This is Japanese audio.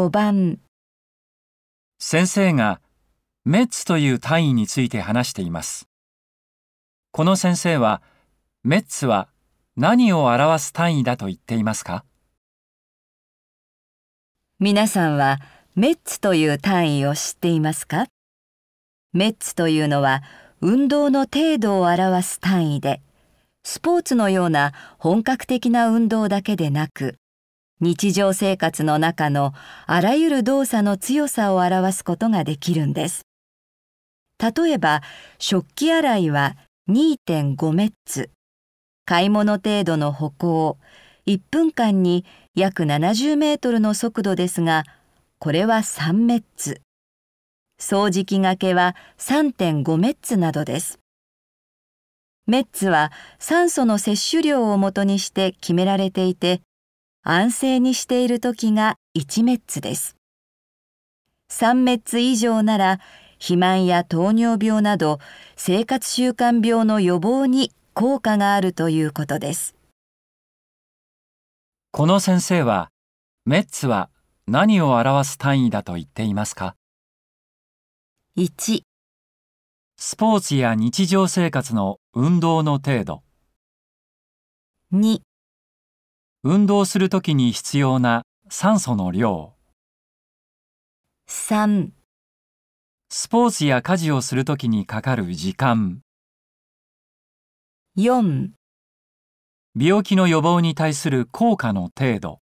番、 先生がメッツという単位について話しています。この先生は、メッツは何を表す単位だと言っていますか？ 皆さんはメッツという単位を知っていますか？メッツというのは運動の程度を表す単位で、スポーツのような本格的な運動だけでなく、日常生活の中のあらゆる動作の強さを表すことができるんです。例えば、食器洗いは 2.5 メッツ、買い物程度の歩行、1分間に約70メートルの速度ですが、これは3メッツ。掃除機がけは 3.5 メッツなどです。メッツは酸素の摂取量をもとにして決められていて、安静にしているときが1メッツです。3メッツ以上なら、肥満や糖尿病など生活習慣病の予防に効果があるということです。 この先生は、メッツは何を表す単位だと言っていますか？ 1、 スポーツや日常生活の運動の程度。 2、 運動するときに必要な酸素の量。 3、 スポーツや家事をするときにかかる時間。 4、 病気の予防に対する効果の程度。